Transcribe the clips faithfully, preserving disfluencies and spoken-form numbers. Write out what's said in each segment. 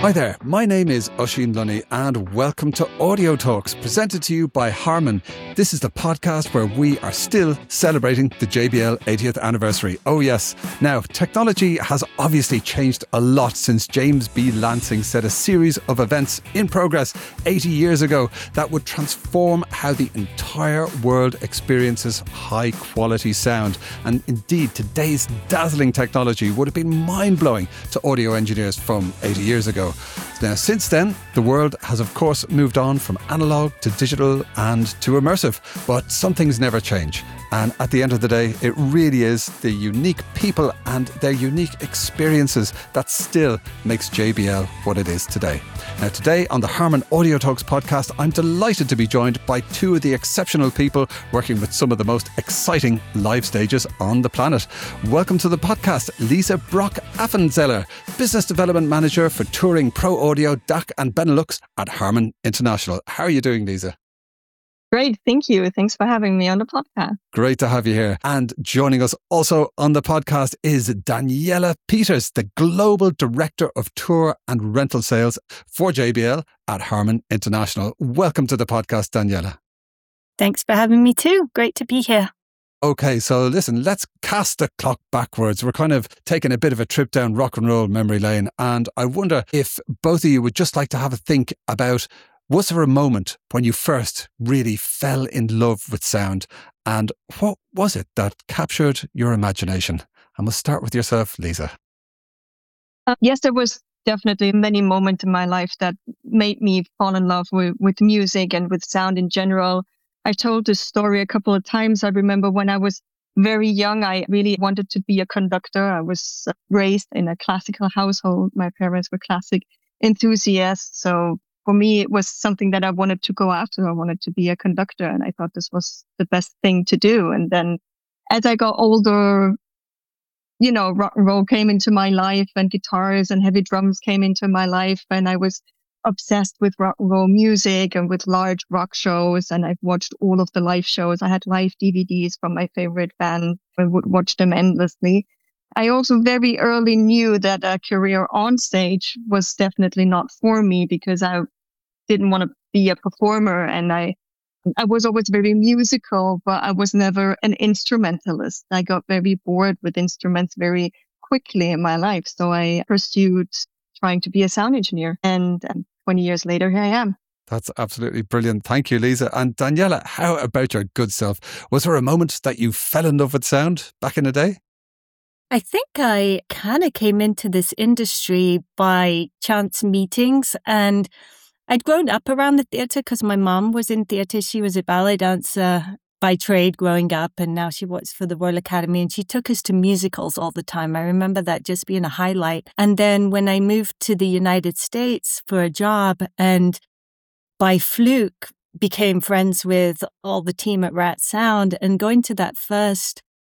Hi there, my name is Oisín Lunny and welcome to Audio Talks, presented to you by Harman. This is the podcast where we are still celebrating the J B L eightieth anniversary. Oh yes. Now, technology has obviously changed a lot since James B. Lansing set a series of events in progress eighty years ago that would transform how the entire world experiences high quality sound. And indeed, today's dazzling technology would have been mind-blowing to audio engineers from eighty years ago. Now, since then, the world has of course moved on from analog to digital and to immersive, but some things never change. And at the end of the day, it really is the unique people and their unique experiences that still makes J B L what it is today. Now, today on the Harman Audio Talks podcast, I'm delighted to be joined by two of the exceptional people working with some of the most exciting live stages on the planet. Welcome to the podcast, Lisa Brock-Appenzeller, Business Development Manager for Touring Pro Audio, D A C and Benelux at Harman International. How are you doing, Lisa? Great, thank you. Thanks for having me on the podcast. Great to have you here. And joining us also on the podcast is Daniela Peters, the Global Director of Tour and Rental Sales for J B L at Harman International. Welcome to the podcast, Daniela. Thanks for having me too. Great to be here. Okay, so listen, let's cast the clock backwards. We're kind of taking a bit of a trip down rock and roll memory lane. And I wonder if both of you would just like to have a think about, was there a moment when you first really fell in love with sound? And what was it that captured your imagination? And we'll start with yourself, Lisa. Uh, yes, there was definitely many moments in my life that made me fall in love with, with music and with sound in general. I told this story a couple of times. I remember when I was very young, I really wanted to be a conductor. I was raised in a classical household. My parents were classic enthusiasts. So for me, it was something that I wanted to go after. I wanted to be a conductor, and I thought this was the best thing to do. And then as I got older, you know, rock and roll came into my life, and guitars and heavy drums came into my life. And I was obsessed with rock and roll music and with large rock shows. And I've watched all of the live shows. I had live D V Ds from my favorite band. I would watch them endlessly. I also very early knew that a career on stage was definitely not for me, because I didn't want to be a performer. And I, I was always very musical, but I was never an instrumentalist. I got very bored with instruments very quickly in my life. So I pursued trying to be a sound engineer. And um, twenty years later, here I am. That's absolutely brilliant. Thank you, Lisa. And Daniela, how about your good self? Was there a moment that you fell in love with sound back in the day? I think I kind of came into this industry by chance meetings, and I'd grown up around the theatre because my mom was in theatre. She was a ballet dancer by trade growing up, and now she works for the Royal Academy, and she took us to musicals all the time. I remember that just being a highlight. And then when I moved to the United States for a job, and by fluke became friends with all the team at Rat Sound, and going to that first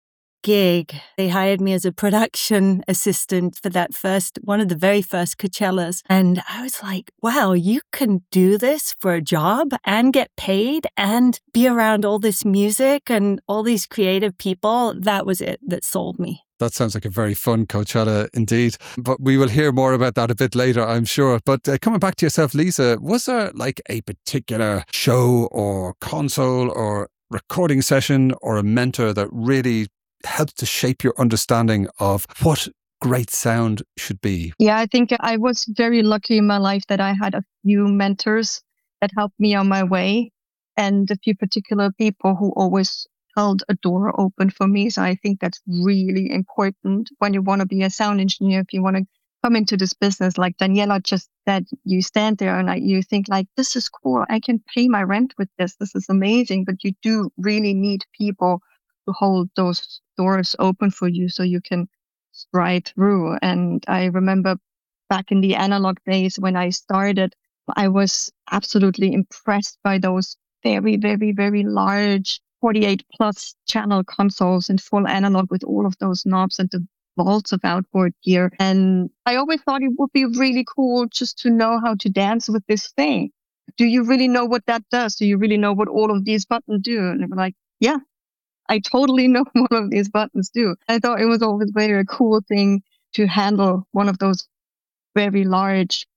gig, they hired me as a production assistant for that first, one of the very first Coachellas. And I was like, wow, you can do this for a job and get paid and be around all this music and all these creative people. That was it that sold me. That sounds like a very fun Coachella indeed. But we will hear more about that a bit later, I'm sure. But uh, coming back to yourself, Lisa, was there like a particular show or console or recording session or a mentor that really helped to shape your understanding of what great sound should be? Yeah, I think I was very lucky in my life that I had a few mentors that helped me on my way, and a few particular people who always held a door open for me. So I think that's really important when you want to be a sound engineer. If you want to come into this business, like Daniela just said, you stand there and you think like, this is cool. I can pay my rent with this. This is amazing. But you do really need people to hold those doors open for you so you can stride through. And I remember back in the analog days when I started, I was absolutely impressed by those very, very, very large forty-eight plus channel consoles in full analog with all of those knobs and the vaults of outboard gear. And I always thought it would be really cool just to know how to dance with this thing. Do you really know what that does? Do you really know what all of these buttons do? And they were like, yeah, I totally know what all of these buttons do. I thought it was always very a cool thing to handle one of those very large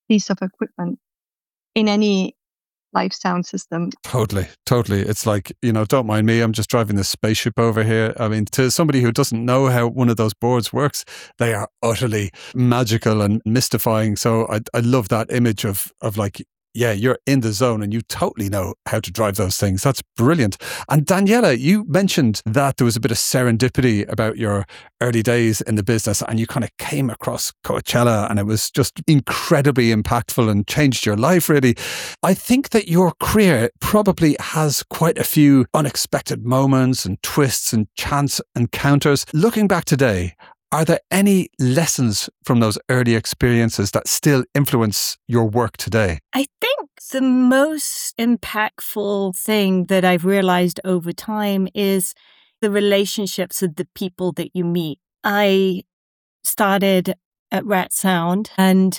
piece of equipment in any live sound system. Totally, totally. It's like, you know, don't mind me, I'm just driving this spaceship over here. I mean, to somebody who doesn't know how one of those boards works, they are utterly magical and mystifying. So I, I love that image of, of like, yeah, you're in the zone and you totally know how to drive those things. That's brilliant. And Daniela, you mentioned that there was a bit of serendipity about your early days in the business and you kind of came across Coachella and it was just incredibly impactful and changed your life, really. I think that your career probably has quite a few unexpected moments and twists and chance encounters. Looking back today, are there any lessons from those early experiences that still influence your work today? I think the most impactful thing that I've realized over time is the relationships of the people that you meet. I started at Rat Sound, and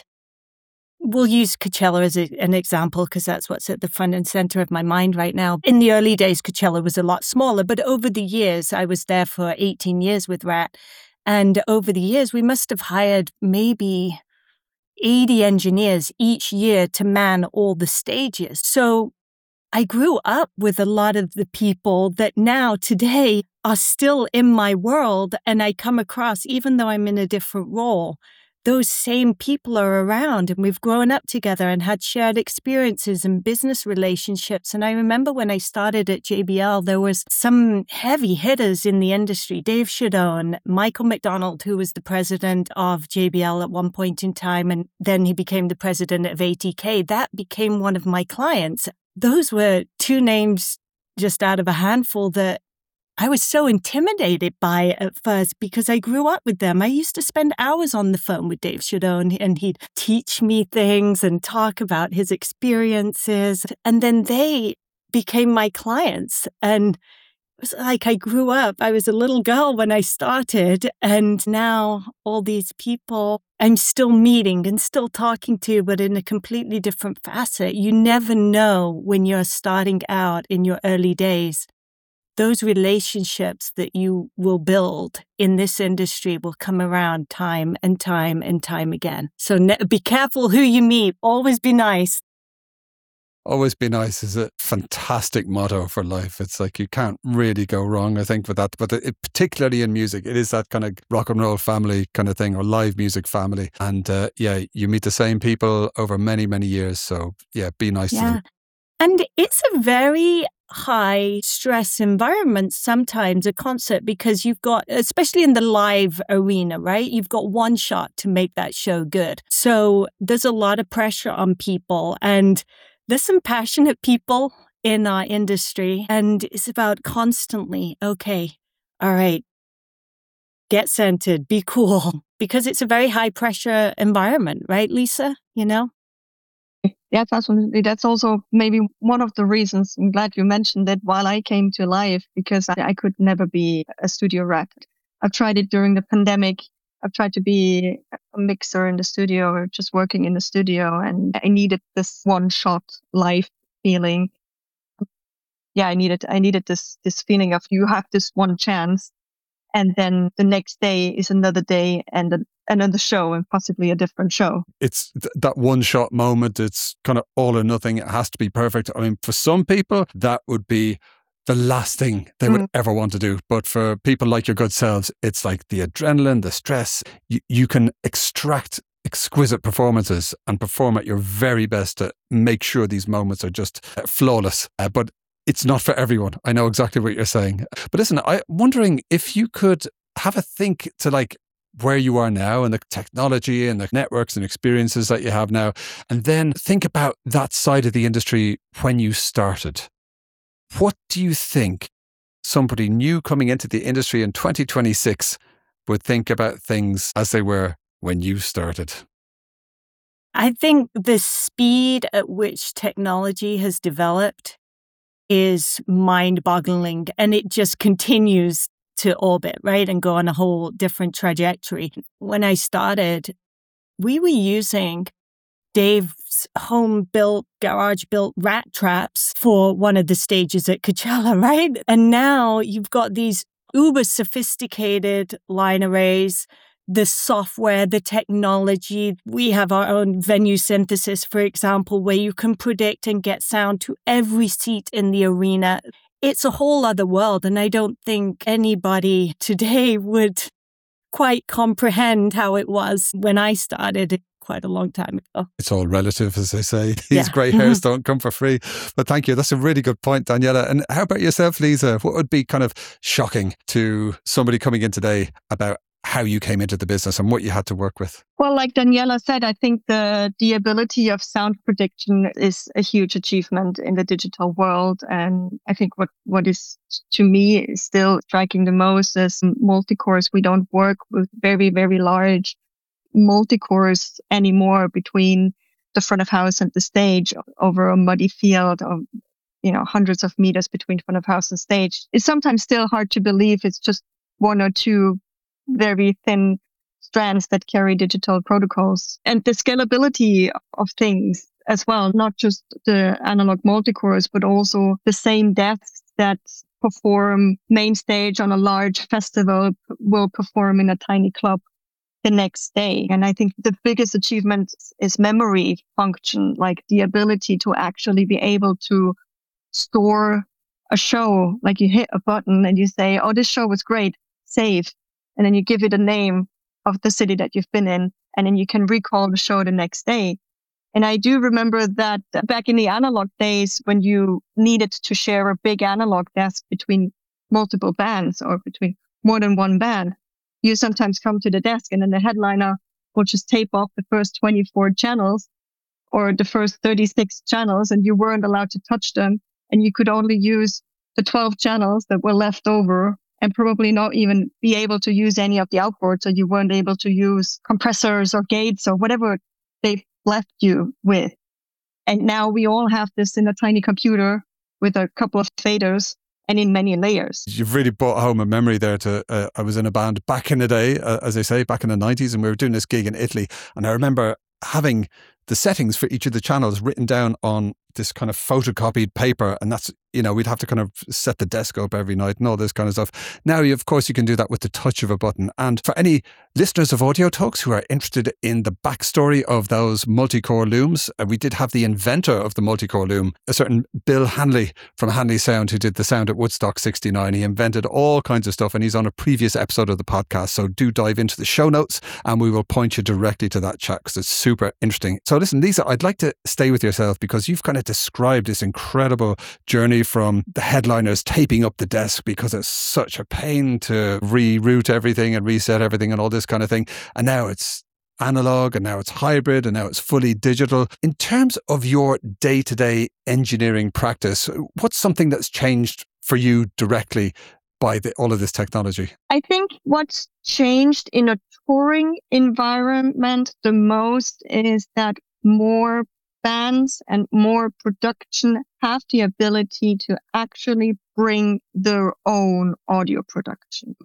we'll use Coachella as a, an example because that's what's at the front and center of my mind right now. In the early days, Coachella was a lot smaller, but over the years, I was there for eighteen years with Rat. And over the years, we must have hired maybe eighty engineers each year to man all the stages. So I grew up with a lot of the people that now today are still in my world. And I come across, even though I'm in a different role, those same people are around and we've grown up together and had shared experiences and business relationships. And I remember when I started at J B L, there was some heavy hitters in the industry. Dave Shadone, Michael McDonald, who was the president of J B L at one point in time, and then he became the president of A T K. That became one of my clients. Those were two names just out of a handful that I was so intimidated by at first because I grew up with them. I used to spend hours on the phone with Dave Shadone and he'd teach me things and talk about his experiences. And then they became my clients. And it was like I grew up. I was a little girl when I started. And now all these people I'm still meeting and still talking to, but in a completely different facet. You never know when you're starting out in your early days. Those relationships that you will build in this industry will come around time and time and time again. So ne- be careful who you meet. Always be nice. Always be nice is a fantastic motto for life. It's like you can't really go wrong, I think, with that. But it, particularly in music, it is that kind of rock and roll family kind of thing or live music family. And uh, yeah, you meet the same people over many, many years. So yeah, be nice yeah. to them. And it's a very high stress environment sometimes, a concert, because you've got, especially in the live arena, right? You've got one shot to make that show good. So there's a lot of pressure on people, and there's some passionate people in our industry, and it's about constantly, okay, all right, get centered, be cool, because it's a very high pressure environment, right, Lisa? You know? Yes, absolutely. That's also maybe one of the reasons. I'm glad you mentioned it while I came to live, because I, I could never be a studio rat. I've tried it during the pandemic. I've tried to be a mixer in the studio or just working in the studio, and I needed this one shot live feeling. Yeah, I needed, I needed this, this feeling of you have this one chance, and then the next day is another day and a, another show and possibly a different show. It's th- that one shot moment. It's kind of all or nothing. It has to be perfect. I mean, for some people, that would be the last thing they would mm. ever want to do. But for people like your good selves, it's like the adrenaline, the stress. You, you can extract exquisite performances and perform at your very best to make sure these moments are just uh, flawless. Uh, but it's not for everyone. I know exactly what you're saying. But listen, I'm wondering if you could have a think to like where you are now and the technology and the networks and experiences that you have now, and then think about that side of the industry when you started. What do you think somebody new coming into the industry in twenty twenty-six would think about things as they were when you started? I think the speed at which technology has developed is mind-boggling, and it just continues to orbit, right, and go on a whole different trajectory. When I started, we were using Dave's home-built, garage-built rat traps for one of the stages at Coachella, right? And now you've got these uber sophisticated line arrays the software, the technology. We have our own venue synthesis, for example, where you can predict and get sound to every seat in the arena. It's a whole other world, and I don't think anybody today would quite comprehend how it was when I started quite a long time ago. It's all relative, as they say. These Yeah. grey hairs don't come for free. But thank you. That's a really good point, Daniela. And how about yourself, Lisa? What would be kind of shocking to somebody coming in today about how you came into the business and what you had to work with? Well, like Daniela said, I think the, the ability of sound prediction is a huge achievement in the digital world. And I think what, what is, to me, is still striking the most is multi-cores. We don't work with very, very large multi-cores anymore between the front of house and the stage over a muddy field of, you know, hundreds of meters between front of house and stage. It's sometimes still hard to believe it's just one or two very thin strands that carry digital protocols, and the scalability of things as well, not just the analog multicores, but also the same desks that perform main stage on a large festival will perform in a tiny club the next day. And I think the biggest achievement is memory function, like the ability to actually be able to store a show. Like you hit a button and you say, oh, this show was great, save. And then you give it a name of the city that you've been in, and then you can recall the show the next day. And I do remember that back in the analog days, when you needed to share a big analog desk between multiple bands or between more than one band, you sometimes come to the desk and then the headliner will just tape off the first twenty-four channels or the first thirty-six channels, and you weren't allowed to touch them. And you could only use the twelve channels that were left over, and probably not even be able to use any of the outboards. So you weren't able to use compressors or gates or whatever they've left you with. And now we all have this in a tiny computer with a couple of faders and in many layers. You've really brought home a memory there to, uh, I was in a band back in the day, uh, as they say, back in the nineties, and we were doing this gig in Italy. And I remember having the settings for each of the channels written down on this kind of photocopied paper. And that's, you know, we'd have to kind of set the desk up every night and all this kind of stuff. Now, you, of course, you can do that with the touch of a button. And for any listeners of Audio Talks who are interested in the backstory of those multi-core looms, uh, we did have the inventor of the multi-core loom, a certain Bill Hanley from Hanley Sound, who did the sound at Woodstock sixty-nine. He invented all kinds of stuff, and he's on a previous episode of the podcast. So do dive into the show notes and we will point you directly to that chat because it's super interesting. So listen, Lisa, I'd like to stay with yourself because you've kind of described this incredible journey from the headliners taping up the desk because it's such a pain to reroute everything and reset everything and all this kind of thing. And now it's analog, and now it's hybrid, and now it's fully digital. In terms of your day-to-day engineering practice, what's something that's changed for you directly by the, all of this technology? I think what's changed in a touring environment the most is that more bands and more production have the ability to actually bring their own audio production.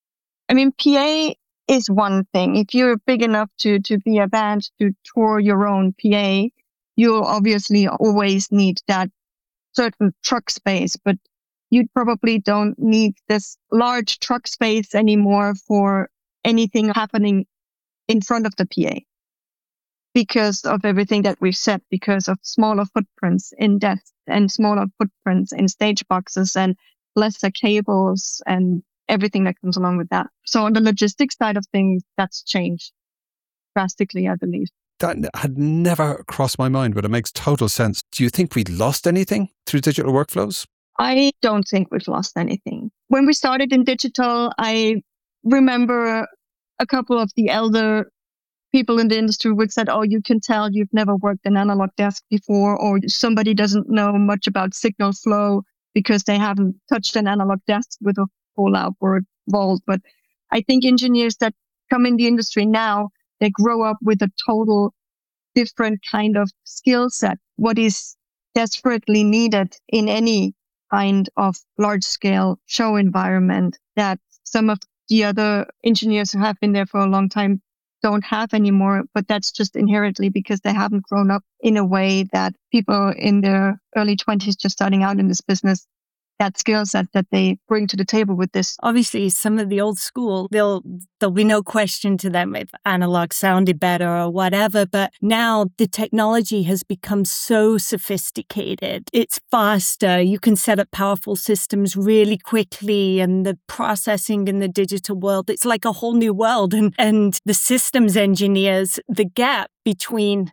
I mean, P A is one thing. If you're big enough to, to be a band to tour your own P A, you'll obviously always need that certain truck space, but you probably don't need this large truck space anymore for anything happening in front of the P A. Because of everything that we've said, because of smaller footprints in desks and smaller footprints in stage boxes and lesser cables and everything that comes along with that. So on the logistics side of things, that's changed drastically, I believe. That had never crossed my mind, but it makes total sense. Do you think we lost anything through digital workflows? I don't think we've lost anything. When we started in digital, I remember a couple of the elder people in the industry would say, oh, you can tell you've never worked an analog desk before, or somebody doesn't know much about signal flow because they haven't touched an analog desk with a full outboard vault. But I think engineers that come in the industry now, they grow up with a total different kind of skill set. What is desperately needed in any kind of large scale show environment that some of the other engineers who have been there for a long time don't have anymore, but that's just inherently because they haven't grown up in a way that people in their early twenties just starting out in this business that skill set that they bring to the table with this. Obviously, some of the old school, there'll, there'll be no question to them if analog sounded better or whatever. But now the technology has become so sophisticated. It's faster. You can set up powerful systems really quickly, and the processing in the digital world, it's like a whole new world. And, and the systems engineers, the gap between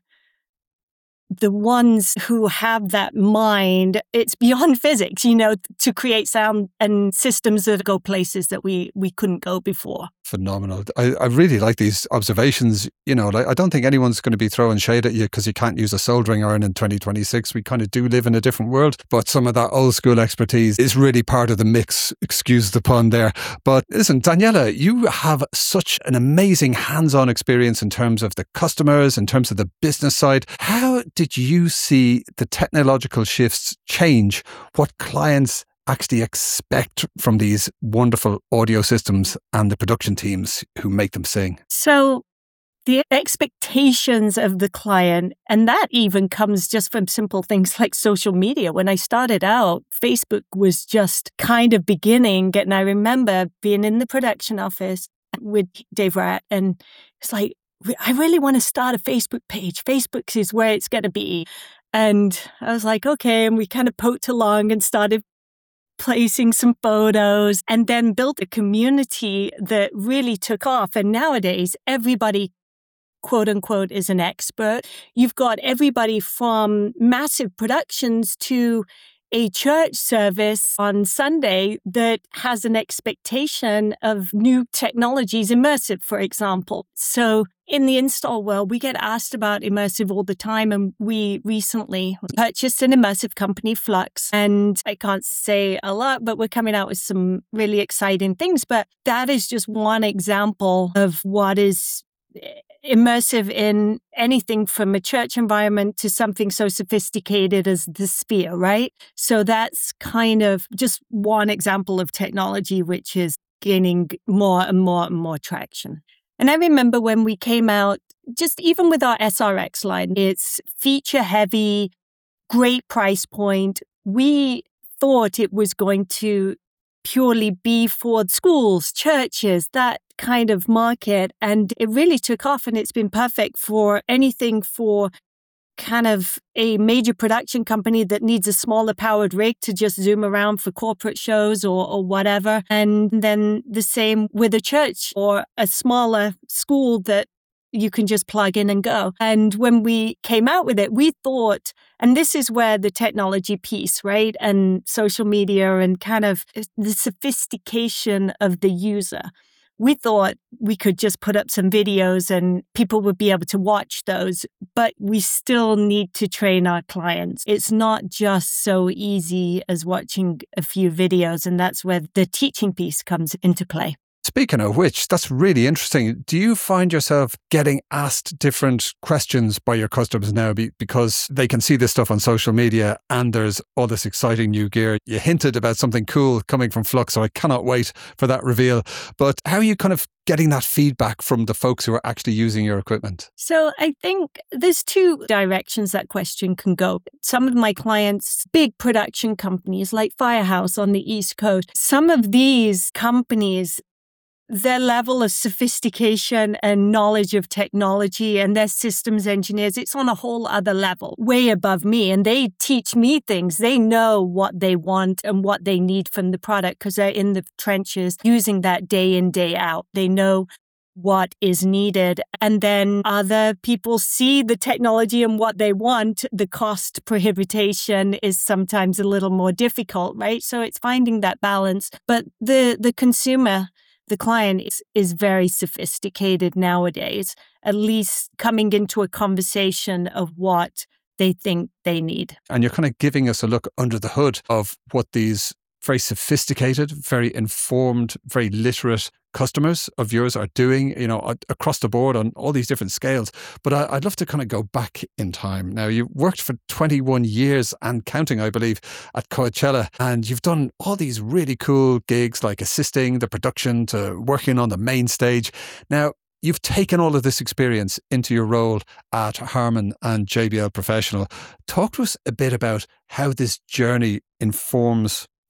the ones who have that mind, it's beyond physics, you know, to create sound and systems that go places that we, we couldn't go before. Phenomenal. I, I really like these observations. You know, like, I don't think anyone's going to be throwing shade at you because you can't use a soldering iron in twenty twenty-six. We kind of do live in a different world, but some of that old school expertise is really part of the mix. Excuse the pun there. But listen, Daniela, you have such an amazing hands-on experience in terms of the customers, in terms of the business side. How did you see the technological shifts change what clients actually expect from these wonderful audio systems and the production teams who make them sing? So the expectations of the client, and that even comes just from simple things like social media. When I started out, Facebook was just kind of beginning. And I remember being in the production office with Dave Ratt, and it's like, I really want to start a Facebook page. Facebook is where it's going to be. And I was like, okay. And we kind of poked along and started placing some photos, and then built a community that really took off. And nowadays, everybody, quote unquote, is an expert. You've got everybody from massive productions to a church service on Sunday that has an expectation of new technologies, immersive, for example. So in the install world, we get asked about immersive all the time. And we recently purchased an immersive company, Flux. And I can't say a lot, but we're coming out with some really exciting things. But that is just one example of what is immersive in anything from a church environment to something so sophisticated as the Sphere, right? So that's kind of just one example of technology which is gaining more and more and more traction. And I remember when we came out, just even with our S R X line, it's feature heavy, great price point. We thought it was going to purely be for schools, churches, that kind of market. And it really took off, and it's been perfect for anything for kind of a major production company that needs a smaller powered rig to just zoom around for corporate shows or, or whatever. And then the same with a church or a smaller school that you can just plug in and go. And when we came out with it, we thought, and this is where the technology piece, right? And social media and kind of the sophistication of the user. We thought we could just put up some videos and people would be able to watch those, but we still need to train our clients. It's not just so easy as watching a few videos, and that's where the teaching piece comes into play. Speaking of which, that's really interesting. Do you find yourself getting asked different questions by your customers now because they can see this stuff on social media and there's all this exciting new gear? You hinted about something cool coming from Flux, so I cannot wait for that reveal. But how are you kind of getting that feedback from the folks who are actually using your equipment? So I think there's two directions that question can go. Some of my clients, big production companies like Firehouse on the East Coast, some of these companies, their level of sophistication and knowledge of technology and their systems engineers, it's on a whole other level, way above me. And they teach me things. They know what they want and what they need from the product because they're in the trenches using that day in, day out. They know what is needed. And then other people see the technology and what they want. The cost prohibition is sometimes a little more difficult, right? So it's finding that balance. But the, the consumer, the client is, is very sophisticated nowadays, at least coming into a conversation of what they think they need. And you're kind of giving us a look under the hood of what these very sophisticated, very informed, very literate customers of yours are doing, you know, across the board on all these different scales. But I, I'd love to kind of go back in time. Now, you worked for twenty-one years and counting, I believe, at Coachella, and you've done all these really cool gigs like assisting the production to working on the main stage. Now, you've taken all of this experience into your role at Harman and J B L Professional. Talk to us a bit about how this journey informs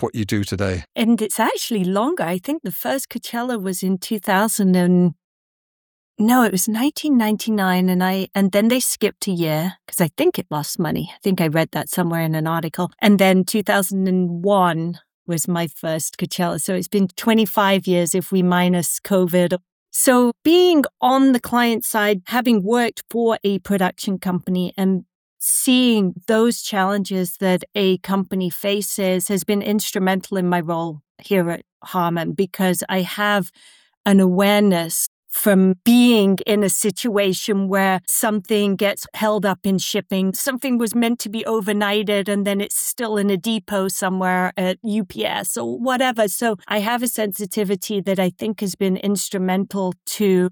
what you do today? And it's actually longer. I think the first Coachella was in two thousand and no, it was nineteen ninety-nine, and I and then they skipped a year because I think it lost money. I think I read that somewhere in an article. And then two thousand one was my first Coachella. So it's been twenty-five years if we minus COVID. So being on the client side, having worked for a production company and seeing those challenges that a company faces has been instrumental in my role here at Harman, because I have an awareness from being in a situation where something gets held up in shipping. Something was meant to be overnighted and then it's still in a depot somewhere at U P S or whatever. So I have a sensitivity that I think has been instrumental to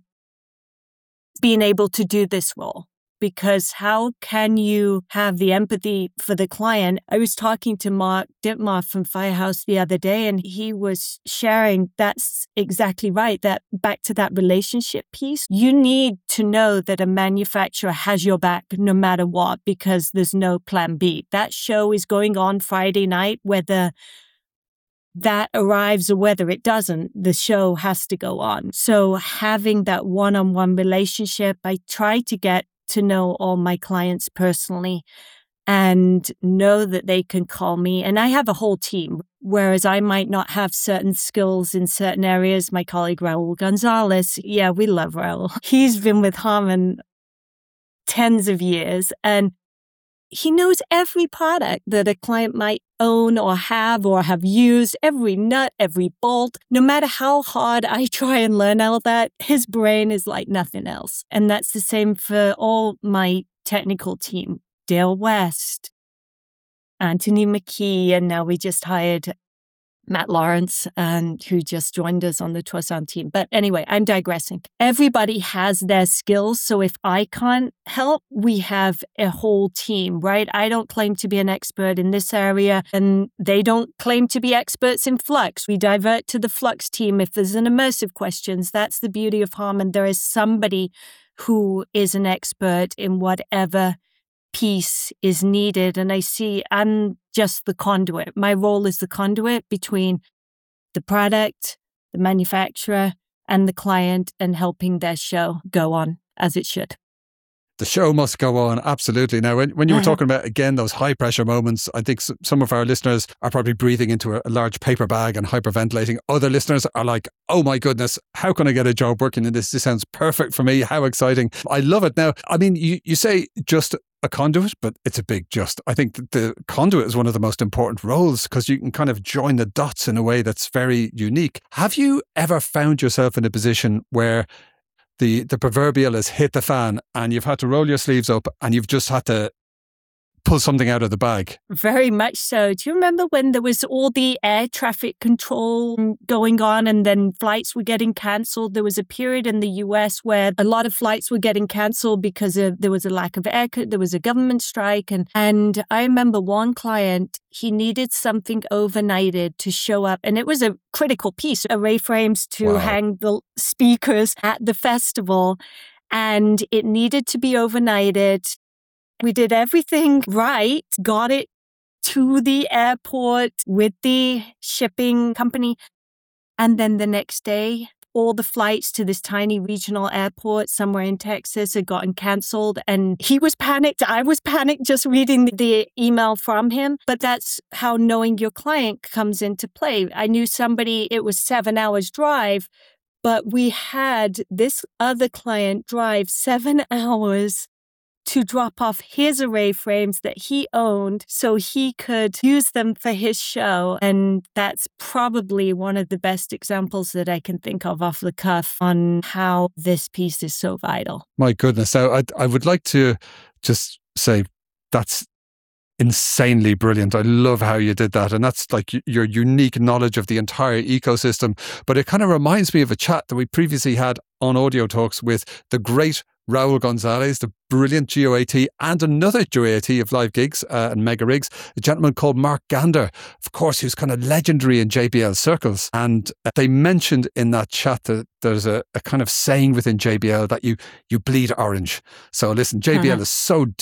being able to do this role. Because how can you have the empathy for the client? I was talking to Mark Dittmar from Firehouse the other day, and he was sharing that's exactly right. That back to that relationship piece, you need to know that a manufacturer has your back no matter what, because there's no plan B. That show is going on Friday night, whether that arrives or whether it doesn't, the show has to go on. So having that one-on-one relationship, I try to get to know all my clients personally and know that they can call me. And I have a whole team, whereas I might not have certain skills in certain areas. My colleague Raul Gonzalez, yeah, we love Raul. He's been with Harman tens of years, and he knows every product that a client might own or have or have used, every nut, every bolt. No matter how hard I try and learn all that, his brain is like nothing else. And that's the same for all my technical team. Dale West, Anthony McKee, and now we just hired Matt Lawrence, and who just joined us on the Toussaint team. But anyway, I'm digressing. Everybody has their skills. So if I can't help, we have a whole team, right? I don't claim to be an expert in this area, and they don't claim to be experts in flux. We divert to the flux team if there's an immersive questions. That's the beauty of Harman. There is somebody who is an expert in whatever piece is needed. And I see I'm just the conduit. My role is the conduit between the product, the manufacturer, and the client, and helping their show go on as it should. The show must go on, absolutely. Now, when, when you were talking about, again, those high-pressure moments, I think some of our listeners are probably breathing into a, a large paper bag and hyperventilating. Other listeners are like, oh my goodness, how can I get a job working in this? This sounds perfect for me. How exciting. I love it. Now, I mean, you, you say just a conduit, but it's a big just. I think that the conduit is one of the most important roles because you can kind of join the dots in a way that's very unique. Have you ever found yourself in a position where the the proverbial has hit the fan and you've had to roll your sleeves up and you've just had to pull something out of the bag? Very much so. Do you remember when there was all the air traffic control going on and then flights were getting cancelled? There was a period in the U S where a lot of flights were getting cancelled because of, there was a lack of air, there was a government strike. And, and I remember one client, he needed something overnighted to show up. And it was a critical piece, array frames to wow. hang the speakers at the festival. And it needed to be overnighted. We did everything right, got it to the airport with the shipping company. And then the next day, all the flights to this tiny regional airport somewhere in Texas had gotten canceled. And he was panicked. I was panicked just reading the email from him. But that's how knowing your client comes into play. I knew somebody, it was seven hours drive, but we had this other client drive seven hours to drop off his array frames that he owned so he could use them for his show. And that's probably one of the best examples that I can think of off the cuff on how this piece is so vital. My goodness. So I, I would like to just say that's insanely brilliant. I love how you did that. And that's like your unique knowledge of the entire ecosystem. But it kind of reminds me of a chat that we previously had on Audio Talks with the great Raul Gonzalez, the brilliant G O A T, and another G O A T of live gigs uh, and mega rigs, a gentleman called Mark Gander, of course, who's kind of legendary in J B L circles. And they mentioned in that chat that there's a, a kind of saying within J B L that you you bleed orange. So listen, J B L uh-huh. is so deep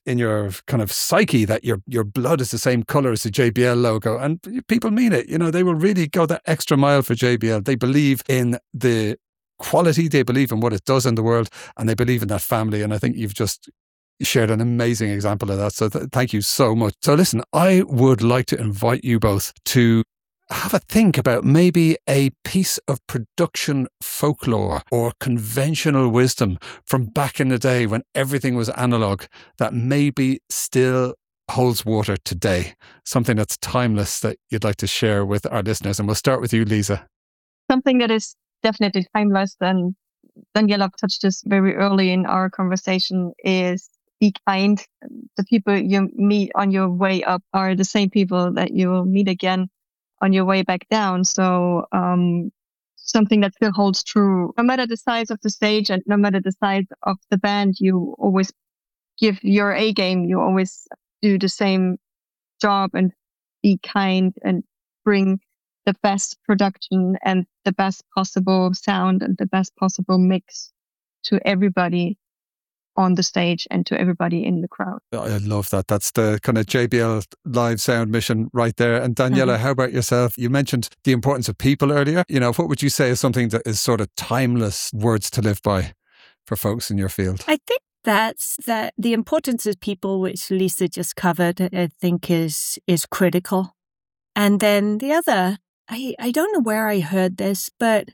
in your kind of psyche that your your blood is the same color as the J B L logo, and people mean it. You know, they will really go that extra mile for J B L. They believe in the quality, they believe in what it does in the world, and they believe in that family. And I think you've just shared an amazing example of that. So th- thank you so much. So listen, I would like to invite you both to have a think about maybe a piece of production folklore or conventional wisdom from back in the day when everything was analog that maybe still holds water today. Something that's timeless that you'd like to share with our listeners. And we'll start with you, Lisa. Something that is definitely timeless, and Daniela touched this very early in our conversation, is be kind. The people you meet on your way up are the same people that you will meet again on your way back down. So um, something that still holds true. No matter the size of the stage and no matter the size of the band, you always give your A game. You always do the same job and be kind and bring the best production and the best possible sound and the best possible mix to everybody on the stage and to everybody in the crowd. I love that. That's the kind of J B L live sound mission right there. And Daniela, mm-hmm. how about yourself? You mentioned the importance of people earlier. You know, what would you say is something that is sort of timeless words to live by for folks in your field? I think that's that the importance of people, which Lisa just covered, I think is is critical. And then the other, I, I don't know where I heard this, but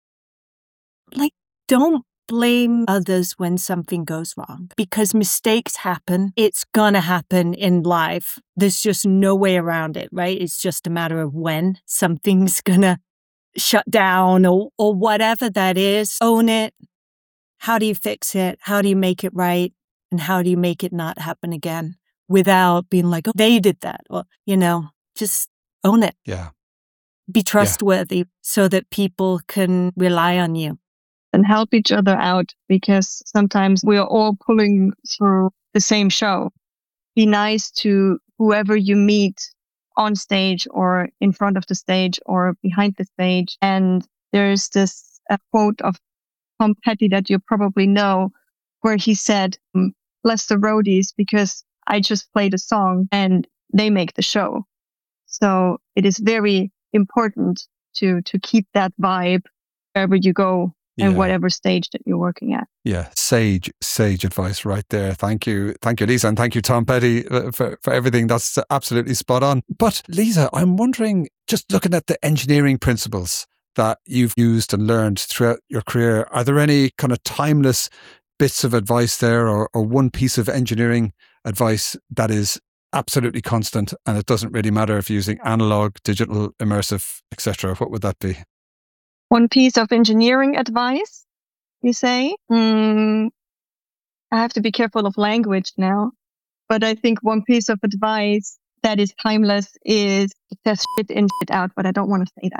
like, don't blame others when something goes wrong, because mistakes happen. It's going to happen in life. There's just no way around it, right? It's just a matter of when something's going to shut down or, or whatever that is. Own it. How do you fix it? How do you make it right? And how do you make it not happen again without being like, oh, they did that? Or, you know, just own it. Yeah. Be trustworthy yeah. so that people can rely on you. And help each other out, because sometimes we are all pulling through the same show. Be nice to whoever you meet on stage or in front of the stage or behind the stage. And there's this a quote of Tom Petty that you probably know, where he said, bless the roadies, because I just played a song and they make the show. So it is very important to to keep that vibe wherever you go. And yeah. whatever stage that you're working at. Yeah, sage, sage advice right there. Thank you. Thank you, Lisa. And thank you, Tom Petty, for, for everything. That's absolutely spot on. But Lisa, I'm wondering, just looking at the engineering principles that you've used and learned throughout your career, are there any kind of timeless bits of advice there, or, or one piece of engineering advice that is absolutely constant and it doesn't really matter if you're using analog, digital, immersive, et cetera? What would that be? One piece of engineering advice, you say? Mm, I have to be careful of language now. But I think one piece of advice that is timeless is test shit in, shit out. But I don't want to say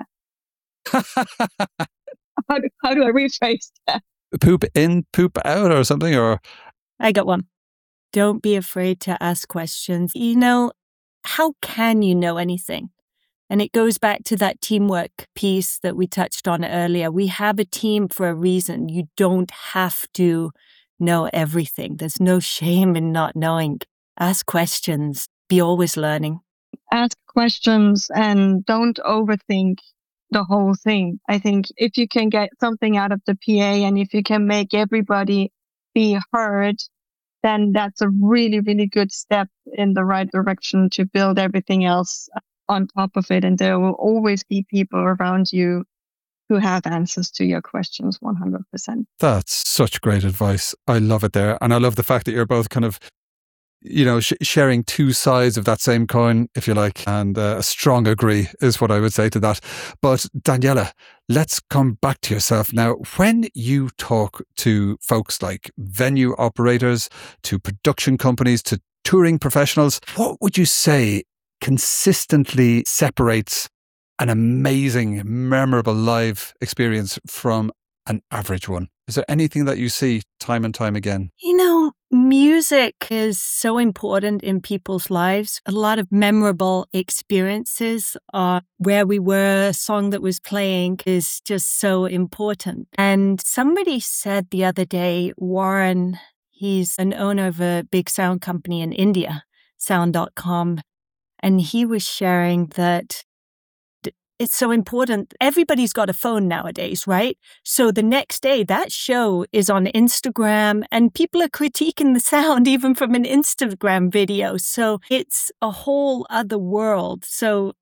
that. how, do, how do I rephrase that? Poop in, poop out or something? Or I got one. Don't be afraid to ask questions. You know, how can you know anything? And it goes back to that teamwork piece that we touched on earlier. We have a team for a reason. You don't have to know everything. There's no shame in not knowing. Ask questions. Be always learning. Ask questions and don't overthink the whole thing. I think if you can get something out of the P A and if you can make everybody be heard, then that's a really, really good step in the right direction to build everything else on top of it. And there will always be people around you who have answers to your questions one hundred percent. That's such great advice. I love it there. And I love the fact that you're both kind of, you know, sh- sharing two sides of that same coin, if you like. And uh, a strong agree is what I would say to that. But Daniela, let's come back to yourself now. When you talk to folks like venue operators, to production companies, to touring professionals, what would you say consistently separates an amazing, memorable live experience from an average one? Is there anything that you see time and time again? You know, music is so important in people's lives. A lot of memorable experiences are where we were, a song that was playing is just so important. And somebody said the other day, Warren, He's an owner of a big sound company in India, sound dot com. And he was sharing that it's so important. Everybody's got a phone nowadays, right? So the next day, that show is on Instagram and people are critiquing the sound even from an Instagram video. So it's a whole other world. So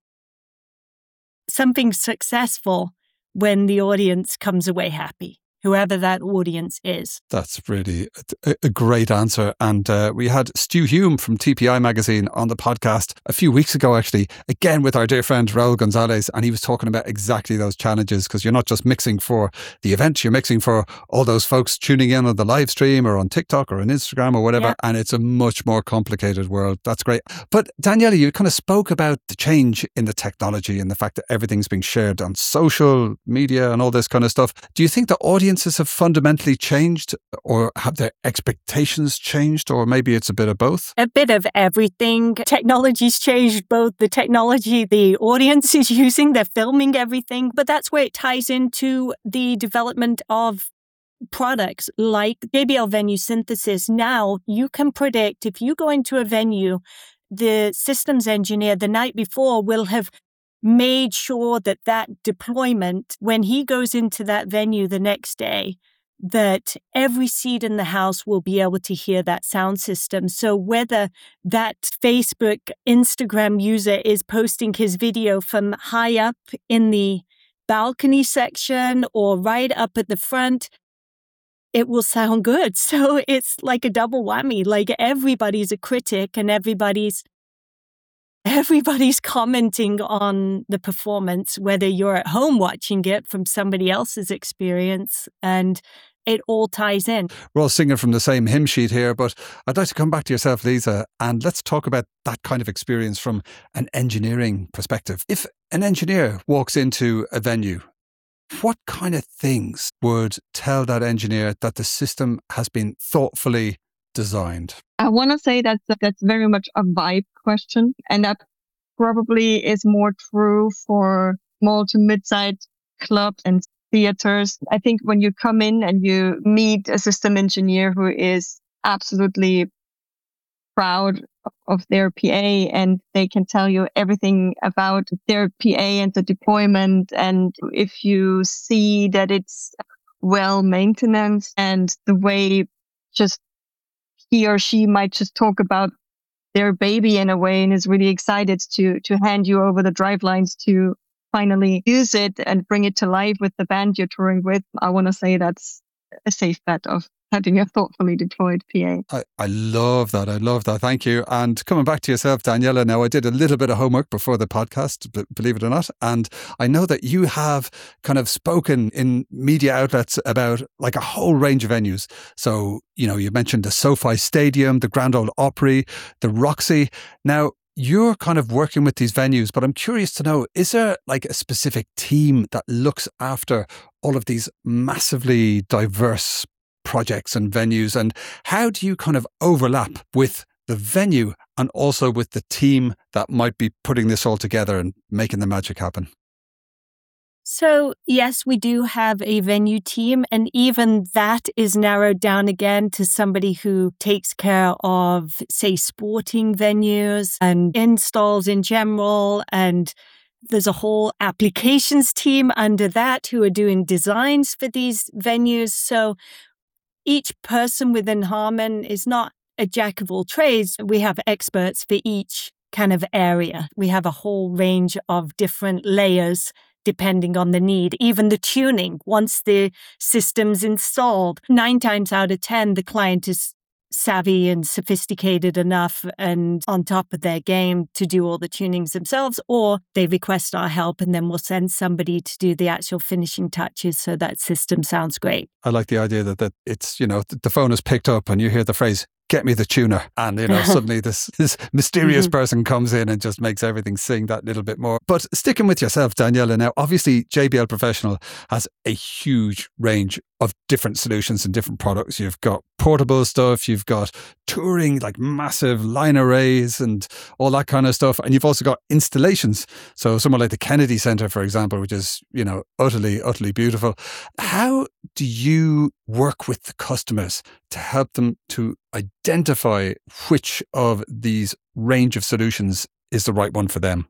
something's successful when the audience comes away happy, whoever that audience is. That's really a, a great answer. And uh, we had Stu Hume from T P I magazine on the podcast a few weeks ago, actually, again with our dear friend Raul Gonzalez. And he was talking about exactly those challenges, because you're not just mixing for the event, you're mixing for all those folks tuning in on the live stream or on TikTok or on Instagram or whatever. Yeah. And it's a much more complicated world. That's great. But Daniela, you kind of spoke about the change in the technology and the fact that everything's being shared on social media and all this kind of stuff. Do you think the audience Audiences have fundamentally changed, or have their expectations changed, or maybe it's a bit of both? A bit of everything. Technology's changed both the technology the audience is using, they're filming everything, but that's where it ties into the development of products like J B L Venue Synthesis. Now you can predict if you go into a venue, the systems engineer the night before will have made sure that that deployment, when he goes into that venue the next day, that every seat in the house will be able to hear that sound system. So whether that Facebook, Instagram user is posting his video from high up in the balcony section or right up at the front, it will sound good. So it's like a double whammy. Like everybody's a critic and everybody's Everybody's commenting on the performance, whether you're at home watching it from somebody else's experience, and it all ties in. We're all singing from the same hymn sheet here, but I'd like to come back to yourself, Lisa, and let's talk about that kind of experience from an engineering perspective. If an engineer walks into a venue, what kind of things would tell that engineer that the system has been thoughtfully designed? I want to say that that's very much a vibe question, and that probably is more true for small to mid-sized clubs and theaters. I think when you come in and you meet a system engineer who is absolutely proud of their P A and they can tell you everything about their P A and the deployment, and if you see that it's well maintained and the way just he or she might just talk about their baby in a way and is really excited to to hand you over the drive lines to finally use it and bring it to life with the band you're touring with. I want to say that's a safe bet of having a thoughtfully deployed P A. I, I love that. I love that. Thank you. And coming back to yourself, Daniela, now I did a little bit of homework before the podcast, b- believe it or not. And I know that you have kind of spoken in media outlets about like a whole range of venues. So, you know, you mentioned the SoFi Stadium, the Grand Ole Opry, the Roxy. Now, you're kind of working with these venues, but I'm curious to know, is there like a specific team that looks after all of these massively diverse projects and venues, and how do you kind of overlap with the venue and also with the team that might be putting this all together and making the magic happen? So yes, we do have a venue team, and even that is narrowed down again to somebody who takes care of, say, sporting venues and installs in general, and there's a whole applications team under that who are doing designs for these venues. So each person within Harman is not a jack of all trades. We have experts for each kind of area. We have a whole range of different layers depending on the need. Even the tuning, once the system's installed, nine times out of ten, the client is savvy and sophisticated enough and on top of their game to do all the tunings themselves, or they request our help and then we'll send somebody to do the actual finishing touches so that system sounds great. I like the idea that, that it's, you know, the phone is picked up and you hear the phrase, "Get me the tuner." And, you know, suddenly this, this mysterious mm-hmm. person comes in and just makes everything sing that little bit more. But sticking with yourself, Daniela, now, obviously J B L Professional has a huge range of different solutions and different products. You've got portable stuff, you've got touring, like massive line arrays and all that kind of stuff. And you've also got installations. So somewhere like the Kennedy Center, for example, which is, you know, utterly, utterly beautiful. How do you work with the customers to help them to identify which of these range of solutions is the right one for them?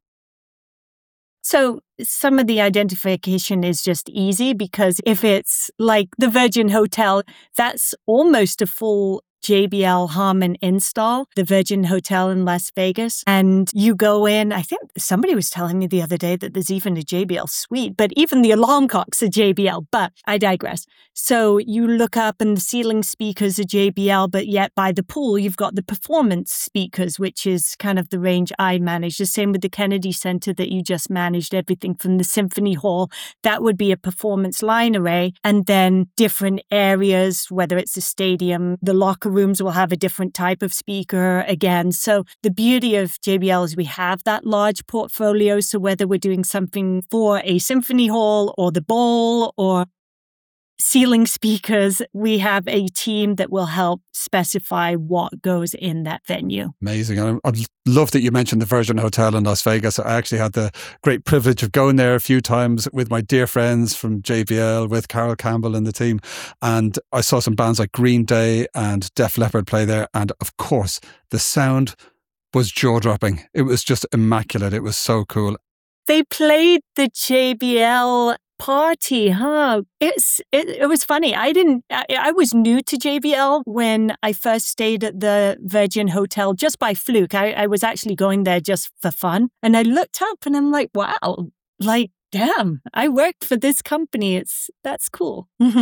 So some of the identification is just easy because if it's like the Virgin Hotel, that's almost a full J B L Harman install, the Virgin Hotel in Las Vegas. And you go in, I think somebody was telling me the other day that there's even a J B L suite, but even the alarm clock's a J B L, but I digress. So you look up and the ceiling speakers are J B L, but yet by the pool, you've got the performance speakers, which is kind of the range I manage. The same with the Kennedy Center that you just managed, everything from the Symphony Hall. That would be a performance line array. And then different areas, whether it's a stadium, the locker rooms will have a different type of speaker again. So the beauty of J B L is we have that large portfolio. So whether we're doing something for a symphony hall or the bowl or ceiling speakers, we have a team that will help specify what goes in that venue. Amazing. I, I love that you mentioned the Virgin Hotel in Las Vegas. I actually had the great privilege of going there a few times with my dear friends from J B L, with Carol Campbell and the team. And I saw some bands like Green Day and Def Leppard play there. And of course, the sound was jaw-dropping. It was just immaculate. It was so cool. They played the J B L party, huh? It's it, it was funny. I didn't. I, I was new to J B L when I first stayed at the Virgin Hotel just by fluke. I, I was actually going there just for fun, and I looked up and I'm like, wow, like damn, I worked for this company. It's that's cool.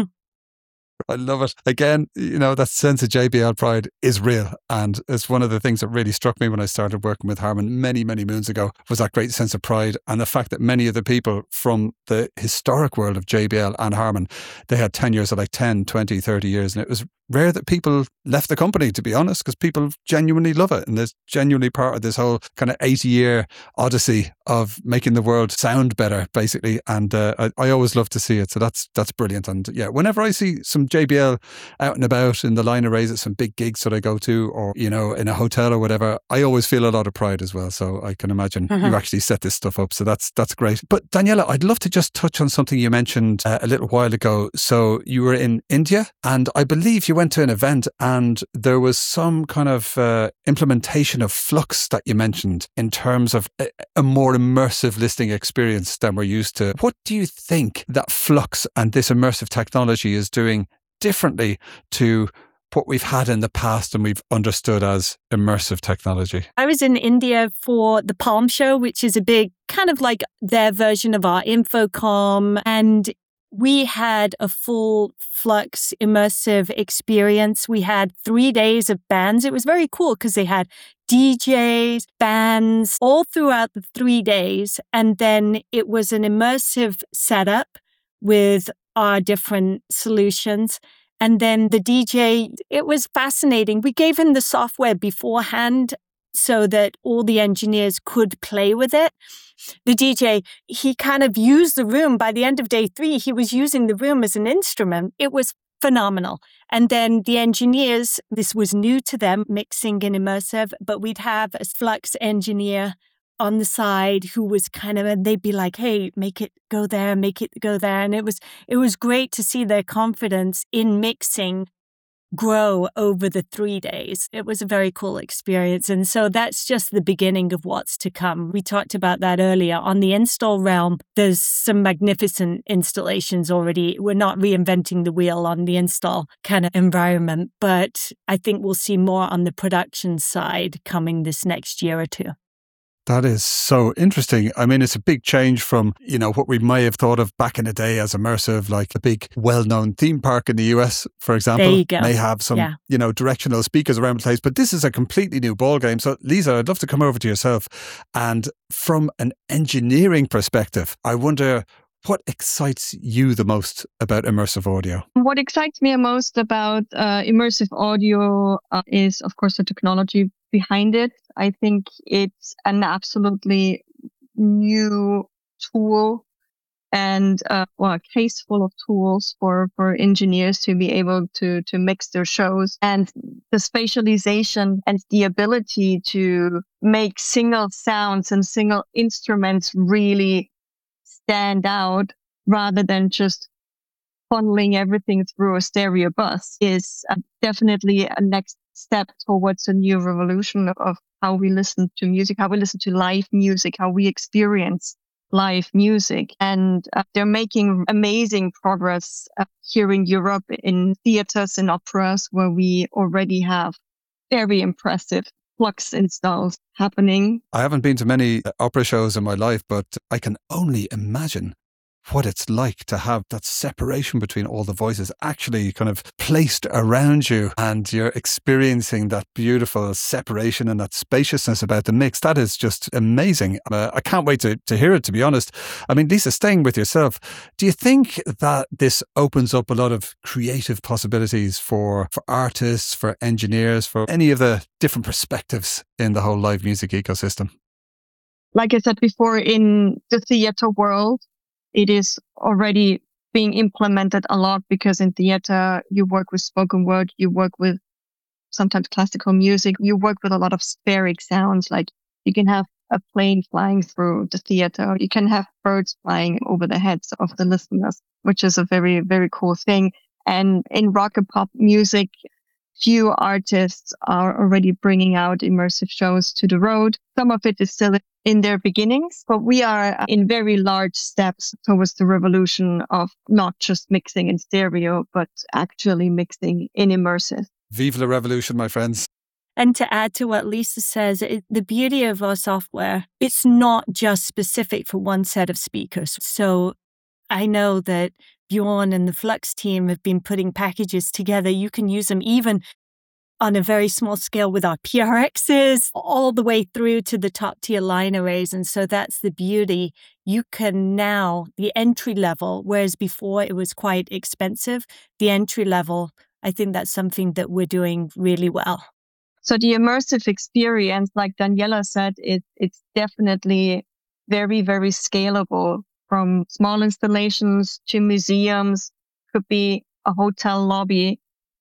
I love it. Again, you know, that sense of J B L pride is real. And it's one of the things that really struck me when I started working with Harman many, many moons ago, was that great sense of pride and the fact that many of the people from the historic world of J B L and Harman, they had tenures of like ten, twenty, thirty years. And it was rare that people left the company, to be honest, because people genuinely love it. And it's genuinely part of this whole kind of eighty year odyssey of making the world sound better, basically. And uh, I, I always love to see it. So that's that's brilliant. And yeah, whenever I see some J B L out and about in the line arrays at some big gigs that I go to, or, you know, in a hotel or whatever, I always feel a lot of pride as well. So I can imagine uh-huh. you actually set this stuff up. So that's that's great. But Daniela, I'd love to just touch on something you mentioned uh, a little while ago. So you were in India, and I believe you went to an event and there was some kind of uh, implementation of Flux that you mentioned in terms of a, a more immersive listening experience than we're used to. What do you think that Flux and this immersive technology is doing differently to what we've had in the past and we've understood as immersive technology? I was in India for the Palm Show, which is a big kind of like their version of our Infocom, and we had a full Flux immersive experience. We had three days of bands. It was very cool because they had D Js, bands, all throughout the three days. And then it was an immersive setup with our different solutions. And then the D J, it was fascinating. We gave him the software beforehand so that all the engineers could play with it. The D J, he kind of used the room. By the end of day three, he was using the room as an instrument. It was phenomenal. And then the engineers, this was new to them, mixing and immersive, but we'd have a Flux engineer on the side who was kind of, and they'd be like, hey, make it go there, make it go there. And it was, it was great to see their confidence in mixing grow over the three days. It was a very cool experience. And so that's just the beginning of what's to come. We talked about that earlier. On the install realm, there's some magnificent installations already. We're not reinventing the wheel on the install kind of environment, but I think we'll see more on the production side coming this next year or two. That is so interesting. I mean, it's a big change from, you know, what we may have thought of back in the day as immersive, like a big well-known theme park in the U S, for example, there you go. may have some, yeah. you know, directional speakers around the place. But this is a completely new ballgame. So, Lisa, I'd love to come over to yourself. And from an engineering perspective, I wonder, what excites you the most about immersive audio? What excites me most about uh, immersive audio uh, is, of course, the technology behind it. I think it's an absolutely new tool and uh, well, a case full of tools for, for engineers to be able to, to mix their shows. And the spatialization and the ability to make single sounds and single instruments really stand out rather than just funneling everything through a stereo bus is uh, definitely a next step towards a new revolution of how we listen to music, how we listen to live music, how we experience live music. And uh, they're making amazing progress uh, here in Europe in theaters and operas where we already have very impressive Flux installs happening. I haven't been to many opera shows in my life, but I can only imagine what it's like to have that separation between all the voices actually kind of placed around you, and you're experiencing that beautiful separation and that spaciousness about the mix. That is just amazing. Uh, I can't wait to, to hear it, to be honest. I mean, Lisa, staying with yourself, do you think that this opens up a lot of creative possibilities for, for artists, for engineers, for any of the different perspectives in the whole live music ecosystem? Like I said before, in the theater world, it is already being implemented a lot, because in theater, you work with spoken word, you work with sometimes classical music, you work with a lot of spheric sounds. Like you can have a plane flying through the theater, you can have birds flying over the heads of the listeners, which is a very, very cool thing. And in rock and pop music, few artists are already bringing out immersive shows to the road. Some of it is still in their beginnings, but we are in very large steps towards the revolution of not just mixing in stereo, but actually mixing in immersive. Vive la revolution, my friends. And to add to what Lisa says, it, the beauty of our software, it's not just specific for one set of speakers. So I know that Bjorn and the Flux team have been putting packages together. You can use them even on a very small scale with our P R Xs, all the way through to the top tier line arrays. And so that's the beauty. You can now, the entry level, whereas before it was quite expensive, the entry level, I think that's something that we're doing really well. So the immersive experience, like Daniela said, it, it's definitely very, very scalable. From small installations to museums, could be a hotel lobby,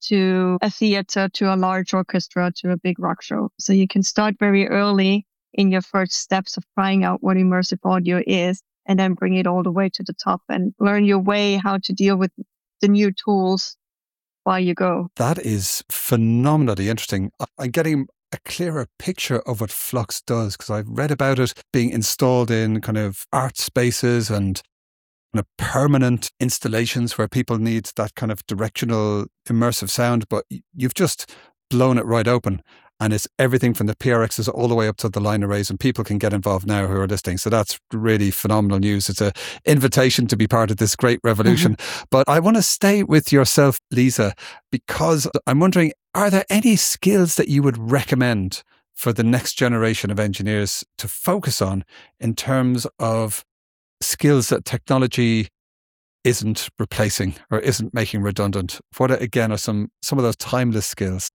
to a theater, to a large orchestra, to a big rock show. So you can start very early in your first steps of trying out what immersive audio is, and then bring it all the way to the top and learn your way how to deal with the new tools while you go. That is phenomenally interesting. I'm getting a clearer picture of what Flux does, because I've read about it being installed in kind of art spaces and kind of permanent installations where people need that kind of directional immersive sound, but you've just blown it right open, and it's everything from the P R Xs all the way up to the line arrays, and people can get involved now who are listening. So that's really phenomenal news. It's an invitation to be part of this great revolution. Mm-hmm. But I want to stay with yourself, Lisa, because I'm wondering, are there any skills that you would recommend for the next generation of engineers to focus on in terms of skills that technology isn't replacing or isn't making redundant? What, again, are some, some of those timeless skills?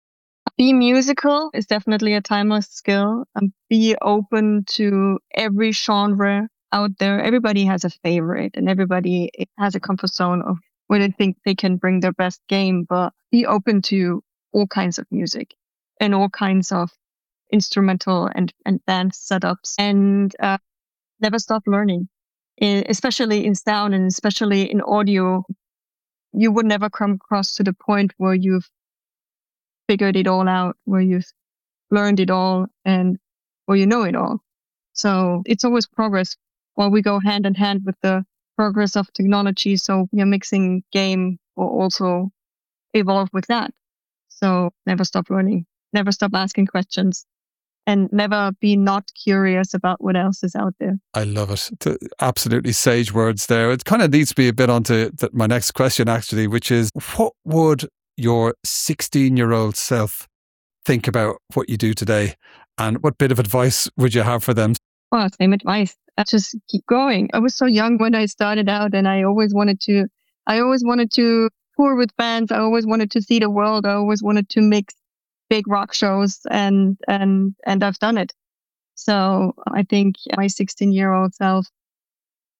Be musical is definitely a timeless skill. Um, be open to every genre out there. Everybody has a favorite, and everybody has a comfort zone of where they think they can bring their best game, but be open to all kinds of music and all kinds of instrumental and, and band setups, and uh, never stop learning, I, especially in sound and especially in audio. You would never come across to the point where you've figured it all out, where you've learned it all, and where you know it all. So it's always progress, while we go hand in hand with the progress of technology. So your mixing game will also evolve with that. So never stop learning, never stop asking questions, and never be not curious about what else is out there. I love it. The absolutely sage words there. It kind of leads me a bit onto the, my next question, actually, which is, what would your sixteen-year-old self think about what you do today? And what bit of advice would you have for them? Well, same advice. Just keep going. I was so young when I started out, and I always wanted to, I always wanted to tour with bands. I always wanted to see the world. I always wanted to mix big rock shows, and, and, and I've done it. So I think my sixteen year old self would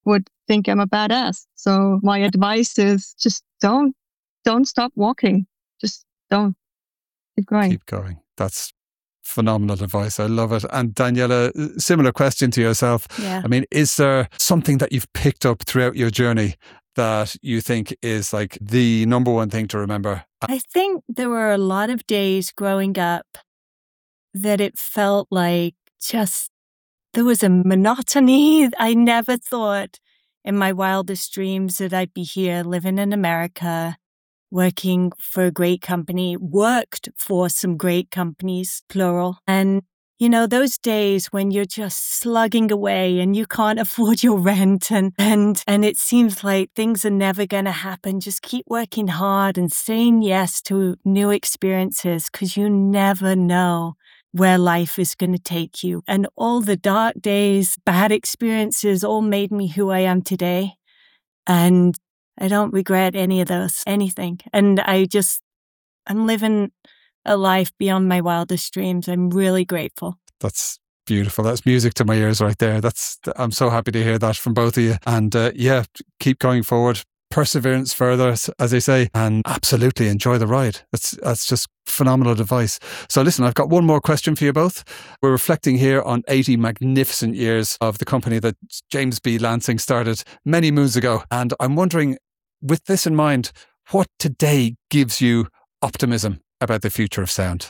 think I'm a badass. So my advice is just don't, don't stop walking. Just don't. Keep going. Keep going. That's phenomenal advice. I love it. And Daniela, similar question to yourself. Yeah. I mean, is there something that you've picked up throughout your journey that you think is like the number one thing to remember? I think there were a lot of days growing up that it felt like just there was a monotony. I never thought in my wildest dreams that I'd be here living in America, working for a great company, worked for some great companies, plural. And, you know, those days when you're just slugging away and you can't afford your rent and, and, and it seems like things are never going to happen. Just keep working hard and saying yes to new experiences because you never know where life is going to take you. And all the dark days, bad experiences all made me who I am today. And I don't regret any of those, anything. And I just, I'm living a life beyond my wildest dreams. I'm really grateful. That's beautiful. That's music to my ears right there. That's, I'm so happy to hear that from both of you. And uh, yeah, keep going forward. Perseverance further, as they say, and absolutely enjoy the ride. That's that's just phenomenal advice. So listen, I've got one more question for you both. We're reflecting here on eighty magnificent years of the company that James B. Lansing started many moons ago. And I'm wondering, with this in mind, what today gives you optimism about the future of sound?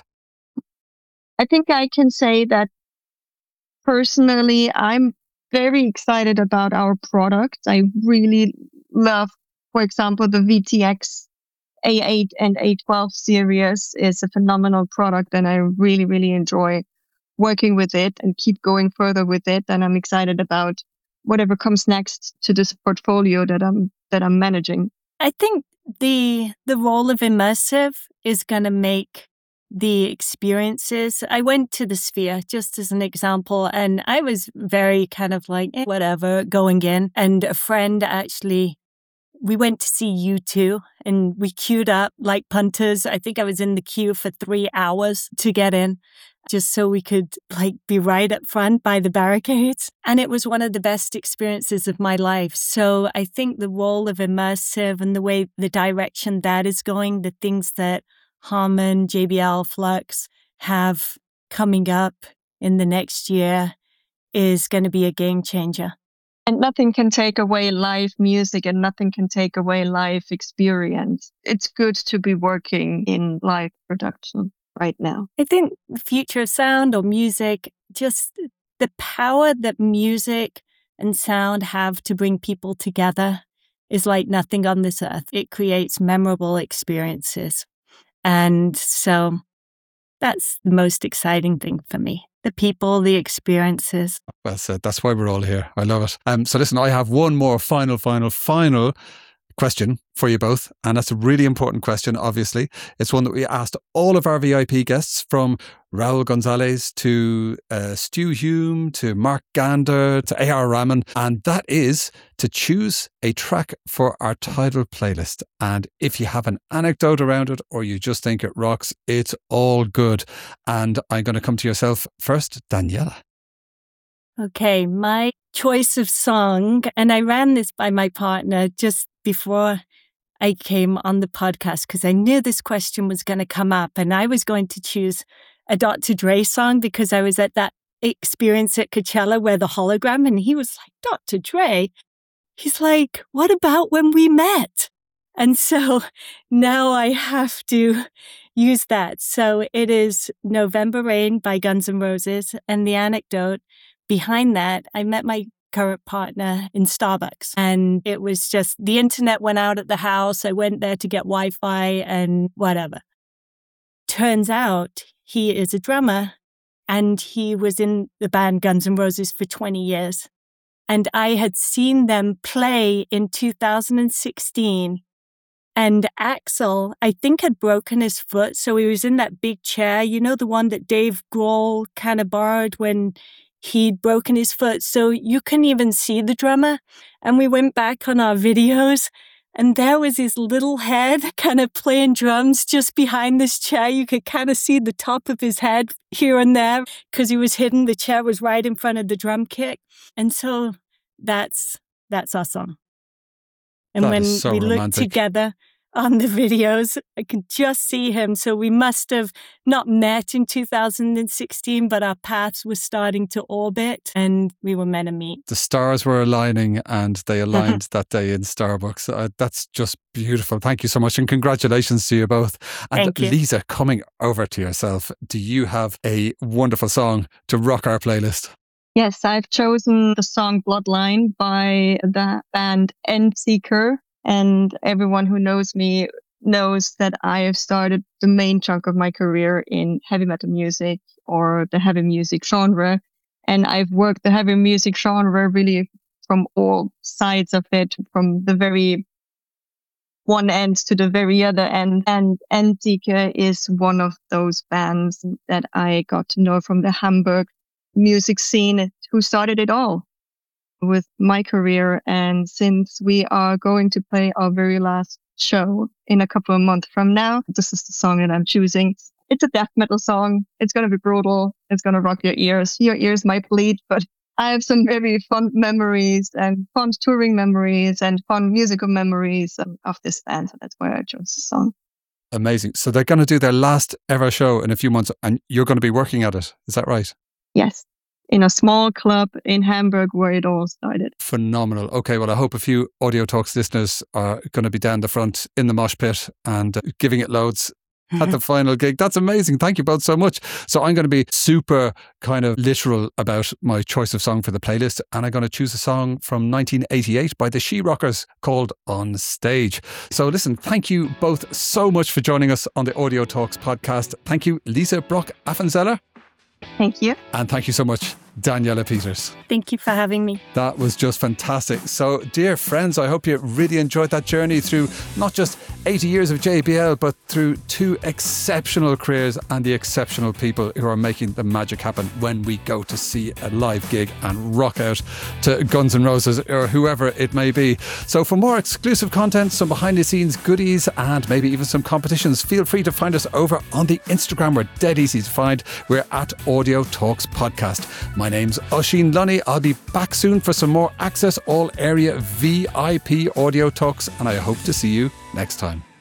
I think I can say that personally, I'm very excited about our product. I really love, for example, the V T X A eight and A twelve series is a phenomenal product, and I really, really enjoy working with it and keep going further with it. And I'm excited about whatever comes next to this portfolio that I'm that I'm managing. I think the the role of immersive is going to make the experiences. I went to the Sphere just as an example, and I was very kind of like, eh, whatever, going in. And a friend actually, we went to see U two and we queued up like punters. I think I was in the queue for three hours to get in just so we could like be right up front by the barricades. And it was one of the best experiences of my life. So I think the role of immersive and the way the direction that is going, the things that Harman, J B L, Flux have coming up in the next year is going to be a game changer. And nothing can take away live music and nothing can take away live experience. It's good to be working in live production right now. I think the future of sound or music, just the power that music and sound have to bring people together is like nothing on this earth. It creates memorable experiences. And so that's the most exciting thing for me. The people, the experiences. Well said. That's why we're all here. I love it. Um, so listen, I have one more final, final, final question for you both. And that's a really important question, obviously. It's one that we asked all of our V I P guests, from Raul Gonzalez to uh, Stu Hume to Mark Gander to A R Rahman. And that is to choose a track for our Tidal playlist. And if you have an anecdote around it or you just think it rocks, it's all good. And I'm going to come to yourself first, Daniela. Okay, my choice of song, and I ran this by my partner just before I came on the podcast because I knew this question was going to come up, and I was going to choose a Doctor Dre song because I was at that experience at Coachella where the hologram, and he was like, Doctor Dre? He's like, what about When We Met? And so now I have to use that. So it is November Rain by Guns N' Roses, and the anecdote behind that, I met my current partner in Starbucks, and it was just the internet went out at the house. I went there to get Wi-Fi and whatever. Turns out he is a drummer, and he was in the band Guns N' Roses for twenty years. And I had seen them play in two thousand sixteen. And Axl, I think, had broken his foot. So he was in that big chair, you know, the one that Dave Grohl kind of borrowed when he'd broken his foot. So you couldn't even see the drummer. And we went back on our videos, and there was his little head kind of playing drums just behind this chair. You could kind of see the top of his head here and there because he was hidden. The chair was right in front of the drum kit. And so that's that's our song. And That when is so we look romantic. together on the videos, I can just see him. So we must have not met in two thousand sixteen, but our paths were starting to orbit and we were meant to meet. The stars were aligning and they aligned that day in Starbucks. Uh, that's just beautiful. Thank you so much. And congratulations to you both. And Thank you. Lisa, coming over to yourself, do you have a wonderful song to rock our playlist? Yes, I've chosen the song Bloodline by the band Endseeker. And everyone who knows me knows that I have started the main chunk of my career in heavy metal music or the heavy music genre. And I've worked the heavy music genre really from all sides of it, from the very one end to the very other end. And Endseeker is one of those bands that I got to know from the Hamburg music scene, who started it all with my career. And since we are going to play our very last show in a couple of months from now, this is the song that I'm choosing. It's a death metal song. It's going to be brutal. It's going to rock your ears. Your ears might bleed, but I have some very fun memories and fun touring memories and fun musical memories of this band. So that's why I chose the song. Amazing. So they're going to do their last ever show in a few months and you're going to be working at it. Is that right? Yes. In a small club in Hamburg where it all started. Phenomenal. Okay, well, I hope a few Audio Talks listeners are going to be down the front in the mosh pit and uh, giving it loads at the final gig. That's amazing. Thank you both so much. So I'm going to be super kind of literal about my choice of song for the playlist, and I'm going to choose a song from nineteen eighty-eight by the She-Rockers called On Stage. So listen, thank you both so much for joining us on the Audio Talks podcast. Thank you, Lisa Brock-Affenzeller. Thank you. And thank you so much, Daniela Peters. Thank you for having me. That was just fantastic. So, dear friends, I hope you really enjoyed that journey through not just eighty years of J B L, but through two exceptional careers and the exceptional people who are making the magic happen when we go to see a live gig and rock out to Guns N' Roses or whoever it may be. So, for more exclusive content, some behind the scenes goodies, and maybe even some competitions, feel free to find us over on the Instagram. We're dead easy to find. We're at Audio Talks Podcast. My name's Oisín Lunny. I'll be back soon for some more Access All Area V I P Audio Talks, and I hope to see you next time.